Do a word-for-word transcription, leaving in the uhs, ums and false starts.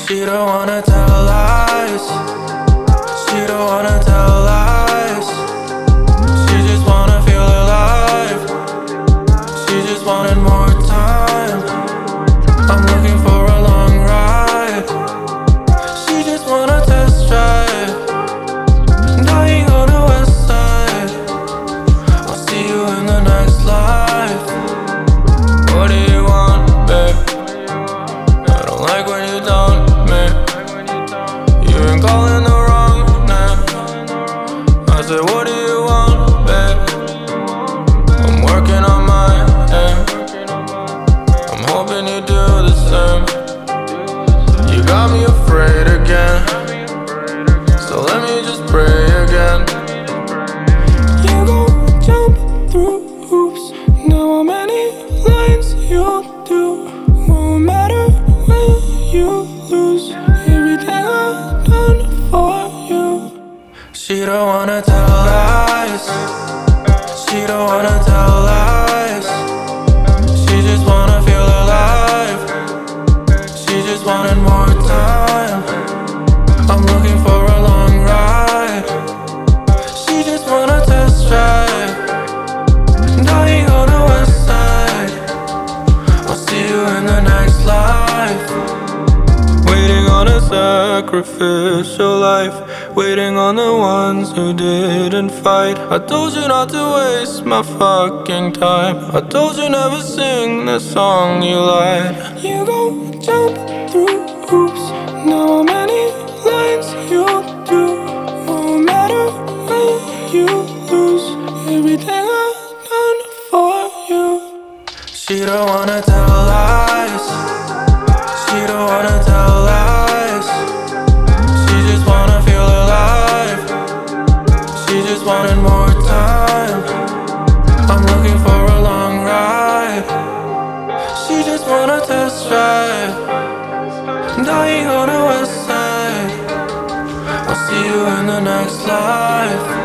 She don't wanna tell lies. She don't wanna tell lies. She just wanna feel alive. She just wanted more time. I'm looking for a long ride. She just wanna test drive. Dying on the west side. I'll see you in the next life. What do you want, babe? I don't like when you don't, man. You've been calling the wrong name. I said, what do you want, babe? I'm working on my aim. I'm hoping you do the same. You got me afraid again, so let me just pray again. You gon' jump through hoops. Know how many lines you'll do. Won't matter when you lose. Everything I've done for you. She don't wanna tell lies. She don't wanna tell lies. She just wanna feel alive. She just wanted more time. I'm looking for a long ride. She just wanna test drive. Dying on the west side. I'll see you in the next life. Waiting on a sacrificial life. Waiting on the ones who didn't fight. I told you not to waste my fucking time. I told you never sing the song you lied. You gon' jump through hoops. Know how many lines you'll do. Won't matter when you lose. Everything I've done for you. She don't wanna tell lies. She don't wanna tell lies. She just wanna feel alive. She just wanted more time. I'm looking for a long ride. She just wanna test drive. Dying on the west side. I'll see you in the next life.